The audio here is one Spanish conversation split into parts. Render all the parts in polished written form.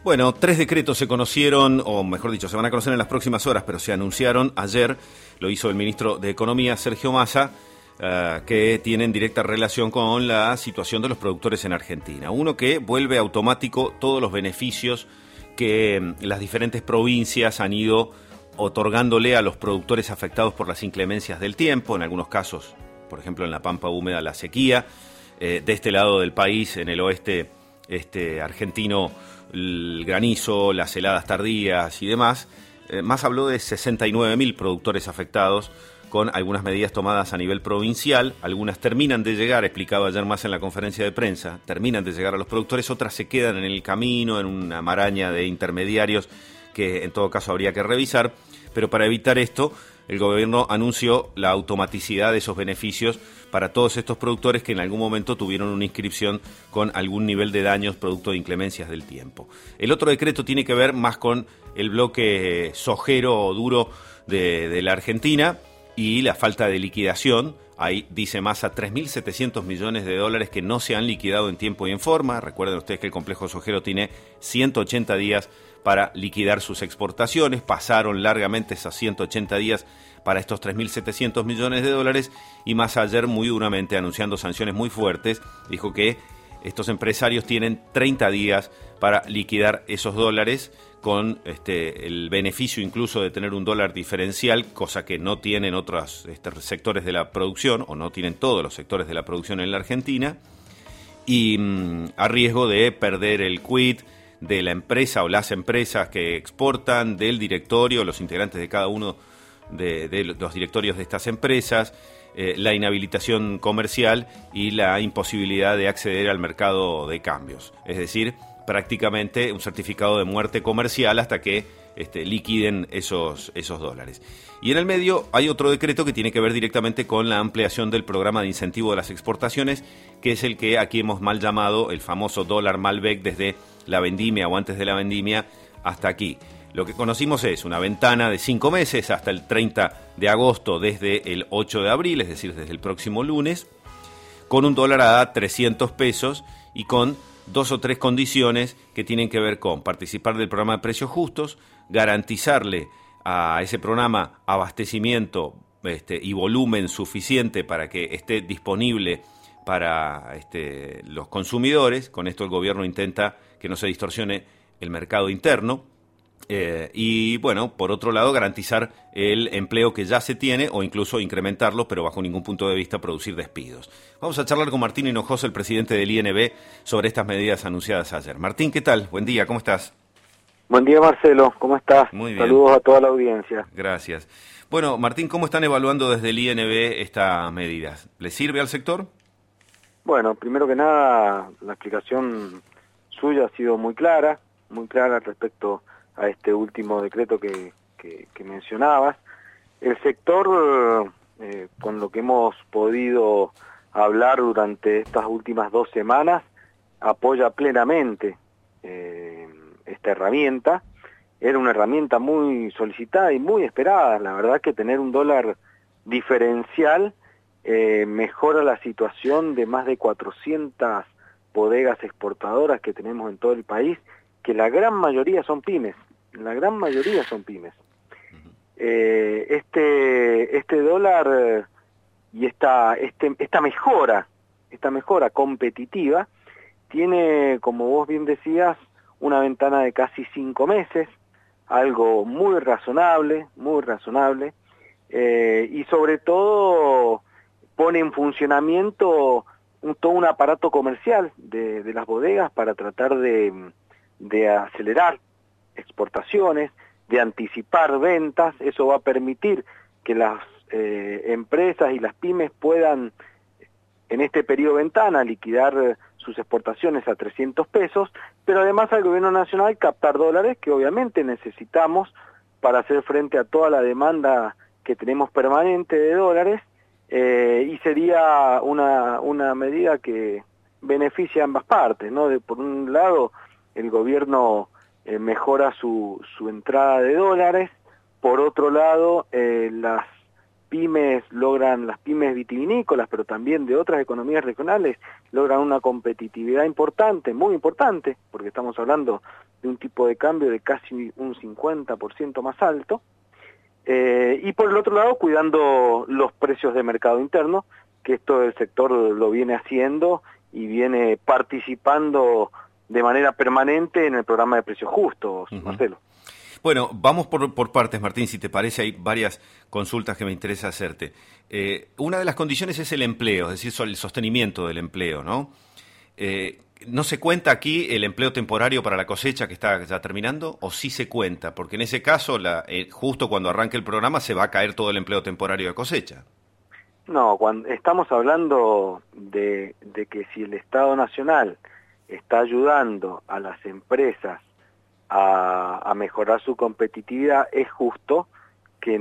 Bueno, 3 decretos se conocieron, o mejor dicho, se van a conocer en las próximas horas, pero se anunciaron ayer, lo hizo el ministro de Economía, Sergio Massa, que tienen directa relación con la situación de los productores en Argentina. Uno que vuelve automático todos los beneficios que las diferentes provincias han ido otorgándole a los productores afectados por las inclemencias del tiempo, en algunos casos, por ejemplo en la Pampa Húmeda, la sequía, de este lado del país, en el oeste argentino, el granizo, las heladas tardías y demás. Más habló de 69.000 productores afectados, con algunas medidas tomadas a nivel provincial. Algunas terminan de llegar, explicaba ayer más en la conferencia de prensa, terminan de llegar a los productores, otras se quedan en el camino, en una maraña de intermediarios que en todo caso habría que revisar, pero para evitar esto, el gobierno anunció la automaticidad de esos beneficios para todos estos productores que en algún momento tuvieron una inscripción con algún nivel de daños producto de inclemencias del tiempo. El otro decreto tiene que ver más con el bloque sojero o duro de la Argentina y la falta de liquidación. Ahí dice Massa 3.700 millones de dólares que no se han liquidado en tiempo y en forma. Recuerden ustedes que el complejo sojero tiene 180 días para liquidar sus exportaciones. Pasaron largamente esos 180 días para estos 3.700 millones de dólares y Massa ayer muy duramente, anunciando sanciones muy fuertes, dijo que estos empresarios tienen 30 días para liquidar esos dólares con el beneficio incluso de tener un dólar diferencial, cosa que no tienen otros sectores de la producción, o no tienen todos los sectores de la producción en la Argentina, y a riesgo de perder el quit de la empresa o las empresas que exportan, del directorio, los integrantes de cada uno de los directorios de estas empresas, la inhabilitación comercial y la imposibilidad de acceder al mercado de cambios. Es decir, prácticamente un certificado de muerte comercial hasta que liquiden esos dólares. Y en el medio hay otro decreto que tiene que ver directamente con la ampliación del programa de incentivo de las exportaciones, que es el que aquí hemos mal llamado el famoso dólar Malbec, desde la vendimia o antes de la vendimia hasta aquí. Lo que conocimos es una ventana de 5 meses hasta el 30 de agosto desde el 8 de abril, es decir, desde el próximo lunes, con un dólar a 300 pesos y con 2 o 3 condiciones que tienen que ver con participar del programa de precios justos, garantizarle a ese programa abastecimiento y volumen suficiente para que esté disponible para los consumidores. Con esto el gobierno intenta que no se distorsione el mercado interno. Y bueno, por otro lado, garantizar el empleo que ya se tiene o incluso incrementarlo, pero bajo ningún punto de vista producir despidos. Vamos a charlar con Martín Hinojosa, el presidente del INB, sobre estas medidas anunciadas ayer. Martín, ¿qué tal? Buen día, ¿cómo estás? Buen día, Marcelo, ¿cómo estás? Muy bien. Saludos a toda la audiencia. Gracias. Bueno, Martín, ¿cómo están evaluando desde el INB estas medidas? ¿Le sirve al sector? Bueno, primero que nada, la explicación suya ha sido muy clara respecto a este último decreto que mencionabas. El sector, con lo que hemos podido hablar durante estas últimas 2 semanas, apoya plenamente esta herramienta. Era una herramienta muy solicitada y muy esperada. La verdad que tener un dólar diferencial mejora la situación de más de 400 bodegas exportadoras que tenemos en todo el país, que la gran mayoría son pymes, Este dólar y esta mejora competitiva tiene, como vos bien decías, una ventana de casi 5 meses, algo muy razonable, y sobre todo pone en funcionamiento todo un aparato comercial de las bodegas para tratar de acelerar exportaciones, de anticipar ventas. Eso va a permitir que las empresas y las pymes puedan, en este periodo ventana, liquidar sus exportaciones a 300 pesos, pero además al gobierno nacional captar dólares que obviamente necesitamos para hacer frente a toda la demanda que tenemos permanente de dólares, y sería una medida que beneficia a ambas partes, ¿no? Por un lado, el gobierno mejora su entrada de dólares, por otro lado, las pymes vitivinícolas, pero también de otras economías regionales, logran una competitividad importante, muy importante, porque estamos hablando de un tipo de cambio de casi un 50% más alto, y por el otro lado cuidando los precios de mercado interno, que esto el sector lo viene haciendo y viene participando de manera permanente en el programa de precios justos, Marcelo. Bueno, vamos por partes, Martín, si te parece, hay varias consultas que me interesa hacerte. Una de las condiciones es el empleo, es decir, el sostenimiento del empleo, ¿no? ¿No se cuenta aquí el empleo temporario para la cosecha que está ya terminando? ¿O sí se cuenta? Porque en ese caso, justo cuando arranque el programa, se va a caer todo el empleo temporario de cosecha. No, cuando estamos hablando de que si el Estado Nacional está ayudando a las empresas a mejorar su competitividad, es justo que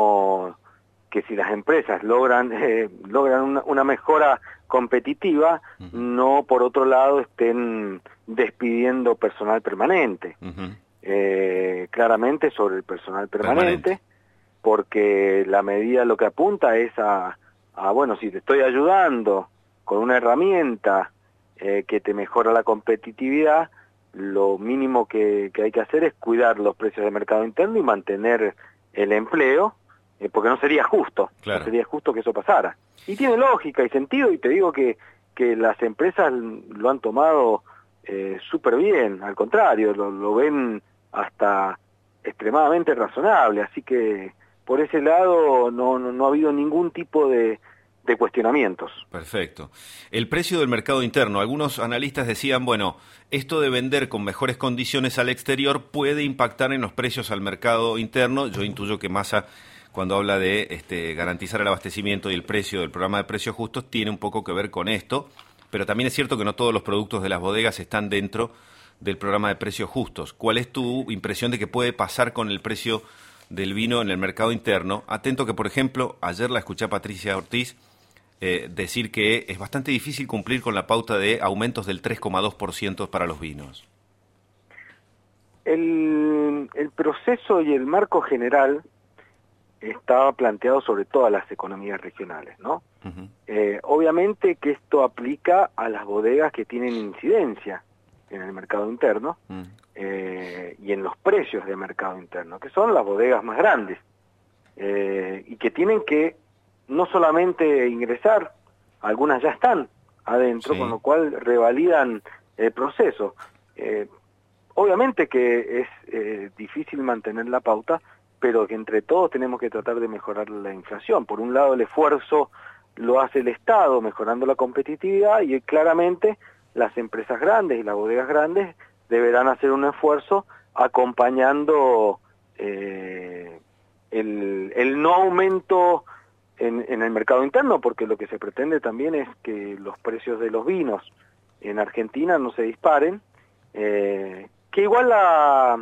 si las empresas logran una mejora competitiva, no por otro lado estén despidiendo personal permanente. Claramente sobre el personal permanente, porque la medida lo que apunta es bueno, si te estoy ayudando con una herramienta que te mejora la competitividad, lo mínimo que hay que hacer es cuidar los precios de mercado interno y mantener el empleo, porque no sería justo, claro. No sería justo que eso pasara. Y tiene lógica y sentido, y te digo que las empresas lo han tomado súper bien, al contrario, lo ven hasta extremadamente razonable, así que por ese lado no ha habido ningún tipo de cuestionamientos. Perfecto. El precio del mercado interno. Algunos analistas decían, bueno, esto de vender con mejores condiciones al exterior puede impactar en los precios al mercado interno. Yo intuyo que Massa, cuando habla de garantizar el abastecimiento y el precio del programa de precios justos, tiene un poco que ver con esto. Pero también es cierto que no todos los productos de las bodegas están dentro del programa de precios justos. ¿Cuál es tu impresión de que puede pasar con el precio del vino en el mercado interno? Atento que, por ejemplo, ayer la escuché a Patricia Ortiz decir que es bastante difícil cumplir con la pauta de aumentos del 3,2% para los vinos. El proceso y el marco general estaba planteado sobre todas las economías regionales, ¿no? Obviamente que esto aplica a las bodegas que tienen incidencia en el mercado interno y en los precios de mercado interno, que son las bodegas más grandes y que tienen que no solamente ingresar, algunas ya están adentro, sí, con lo cual revalidan el proceso. Obviamente que es difícil mantener la pauta, pero que entre todos tenemos que tratar de mejorar la inflación. Por un lado el esfuerzo lo hace el Estado mejorando la competitividad y claramente las empresas grandes y las bodegas grandes deberán hacer un esfuerzo acompañando el no aumento en el mercado interno, porque lo que se pretende también es que los precios de los vinos en Argentina no se disparen, que igual la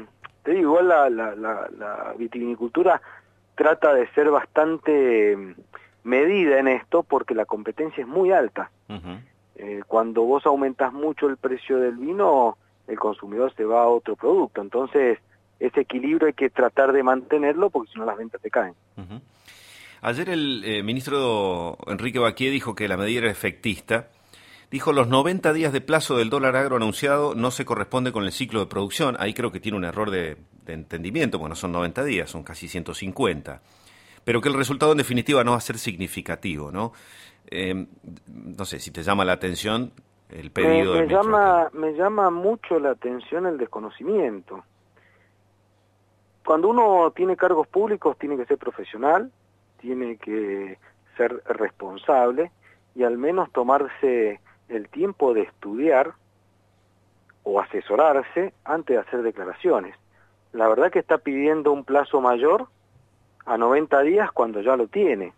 vitivinicultura trata de ser bastante medida en esto, porque la competencia es muy alta. Cuando vos aumentás mucho el precio del vino, el consumidor se va a otro producto, entonces ese equilibrio hay que tratar de mantenerlo, porque si no las ventas se caen. Ayer el ministro Enrique Baquié dijo que la medida era efectista. Dijo, los 90 días de plazo del dólar agro anunciado no se corresponde con el ciclo de producción. Ahí creo que tiene un error de entendimiento, porque no son 90 días, son casi 150. Pero que el resultado en definitiva no va a ser significativo, ¿no? No sé si te llama la atención el pedido del ministro. Me llama mucho la atención el desconocimiento. Cuando uno tiene cargos públicos tiene que ser profesional, tiene que ser responsable y al menos tomarse el tiempo de estudiar o asesorarse antes de hacer declaraciones. La verdad que está pidiendo un plazo mayor a 90 días cuando ya lo tiene.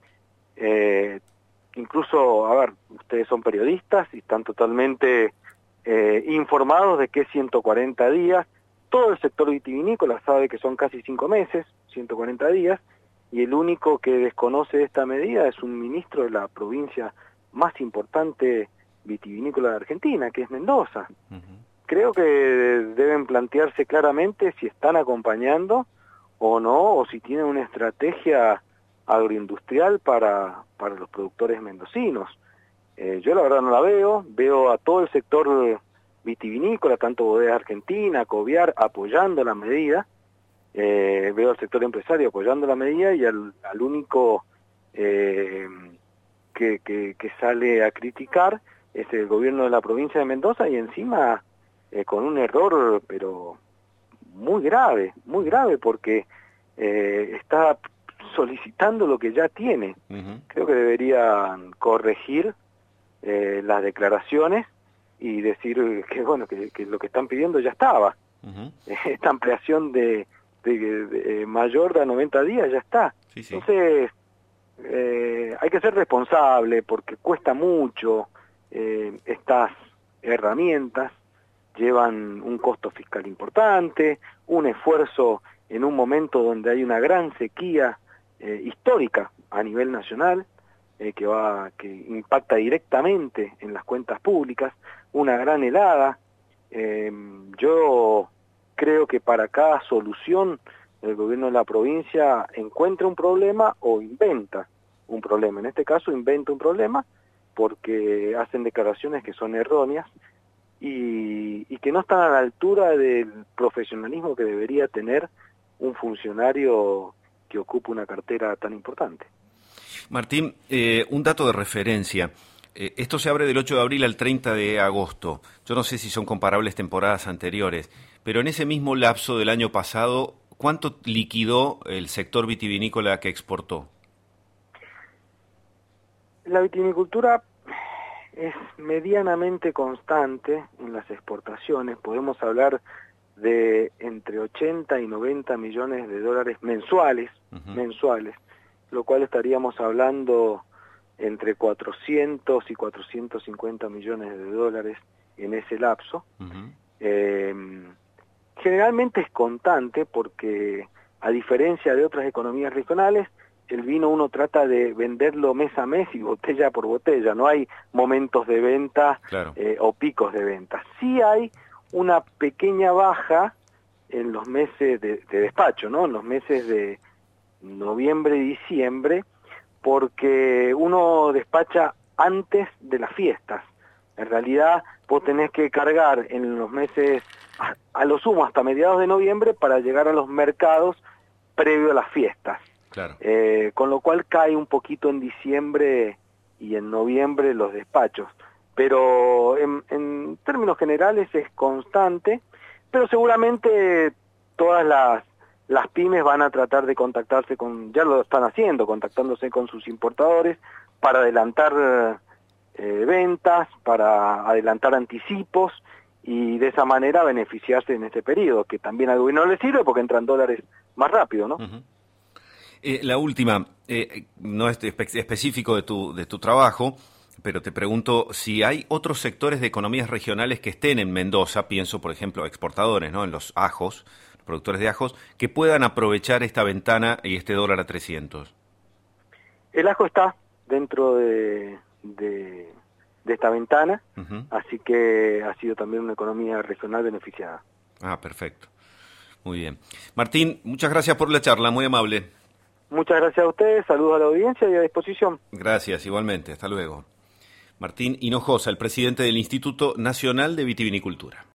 Incluso, a ver, ustedes son periodistas y están totalmente informados de que es 140 días. Todo el sector vitivinícola sabe que son casi 5 meses, 140 días, y el único que desconoce esta medida es un ministro de la provincia más importante vitivinícola de Argentina, que es Mendoza. Creo que deben plantearse claramente si están acompañando o no, o si tienen una estrategia agroindustrial para los productores mendocinos. Yo la verdad no la veo a todo el sector vitivinícola, tanto Bodegas Argentina, Coviar, apoyando la medida, veo al sector empresario apoyando la medida y al único que sale a criticar es el gobierno de la provincia de Mendoza, y encima con un error pero muy grave porque está solicitando lo que ya tiene. Creo que deberían corregir las declaraciones y decir que bueno que lo que están pidiendo ya estaba. Esta ampliación de mayor de 90 días ya está. Sí. Entonces hay que ser responsable porque cuesta mucho. Estas herramientas llevan un costo fiscal importante, un esfuerzo en un momento donde hay una gran sequía histórica a nivel nacional, que impacta directamente en las cuentas públicas, una gran helada. Yo creo que para cada solución el gobierno de la provincia encuentra un problema o inventa un problema. En este caso inventa un problema porque hacen declaraciones que son erróneas y que no están a la altura del profesionalismo que debería tener un funcionario que ocupa una cartera tan importante. Martín, un dato de referencia. Esto se abre del 8 de abril al 30 de agosto. Yo no sé si son comparables temporadas anteriores, pero en ese mismo lapso del año pasado, ¿cuánto liquidó el sector vitivinícola que exportó? La vitivinicultura es medianamente constante en las exportaciones. Podemos hablar de entre 80 y 90 millones de dólares mensuales, lo cual estaríamos hablando entre 400 y 450 millones de dólares en ese lapso. Generalmente es constante porque, a diferencia de otras economías regionales, el vino uno trata de venderlo mes a mes y botella por botella, no hay momentos de venta o picos de venta. Sí hay una pequeña baja en los meses de despacho, ¿no? En los meses de noviembre y diciembre, porque uno despacha antes de las fiestas. En realidad vos tenés que cargar en los meses, a lo sumo hasta mediados de noviembre, para llegar a los mercados previo a las fiestas. Claro. Con lo cual cae un poquito en diciembre y en noviembre los despachos. Pero en términos generales es constante, pero seguramente todas las pymes van a tratar de contactarse ya lo están haciendo, contactándose con sus importadores para adelantar ventas, para adelantar anticipos y de esa manera beneficiarse en este periodo, que también al gobierno le sirve porque entran dólares más rápido, ¿no? La última, no es específico de tu trabajo, pero te pregunto si hay otros sectores de economías regionales que estén en Mendoza, pienso por ejemplo exportadores, ¿no? En los ajos, productores de ajos, que puedan aprovechar esta ventana y este dólar a 300. El ajo está dentro de esta ventana, así que ha sido también una economía regional beneficiada. Ah, perfecto. Muy bien. Martín, muchas gracias por la charla, muy amable. Muchas gracias a ustedes, saludos a la audiencia y a disposición. Gracias, igualmente, hasta luego. Martín Hinojosa, el presidente del Instituto Nacional de Vitivinicultura.